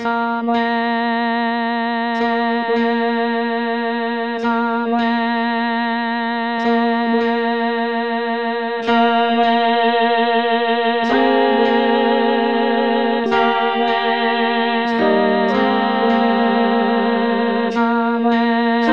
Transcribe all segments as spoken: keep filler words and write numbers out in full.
somewhere, somewhere, somewhere, somewhere, somewhere, somewhere,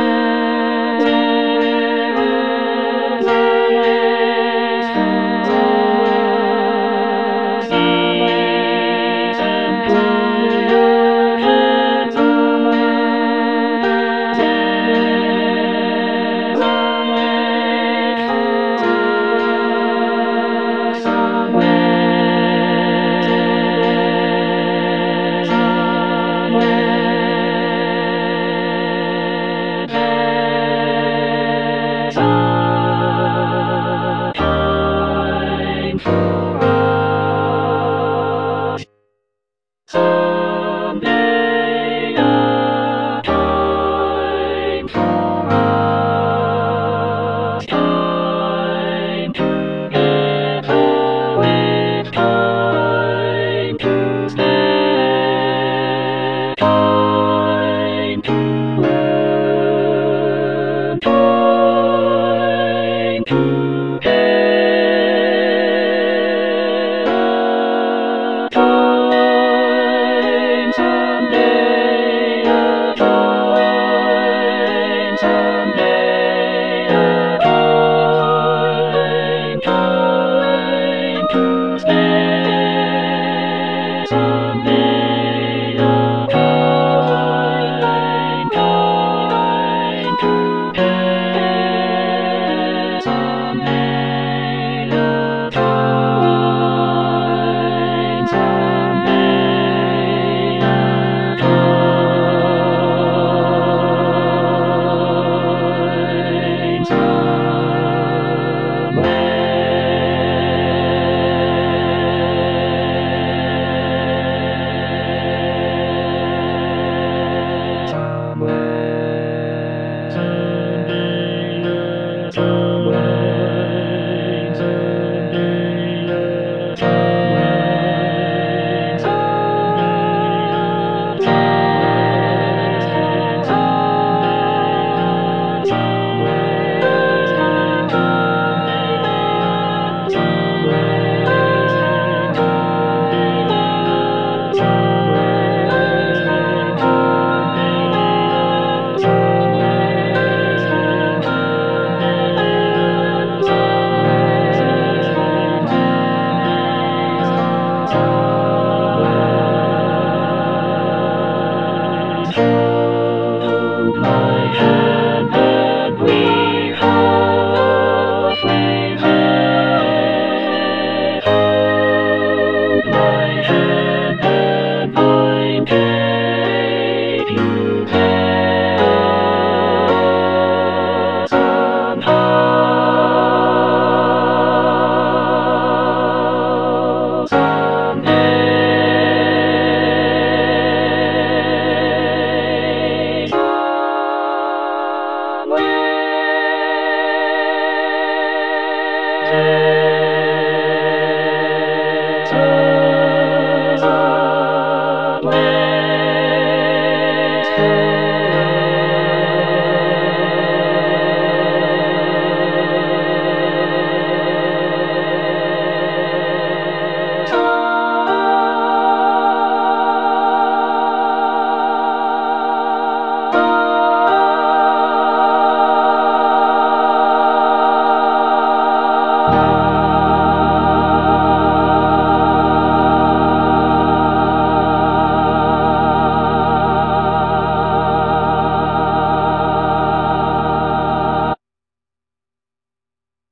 someday a time for us, time to get away, time to stay, time to learn, time to get, time someday, a time someday, a time, time to stay, someday, a time, time to get, someday, a time, someday, a time, somewhere, somewhere, someday, a time.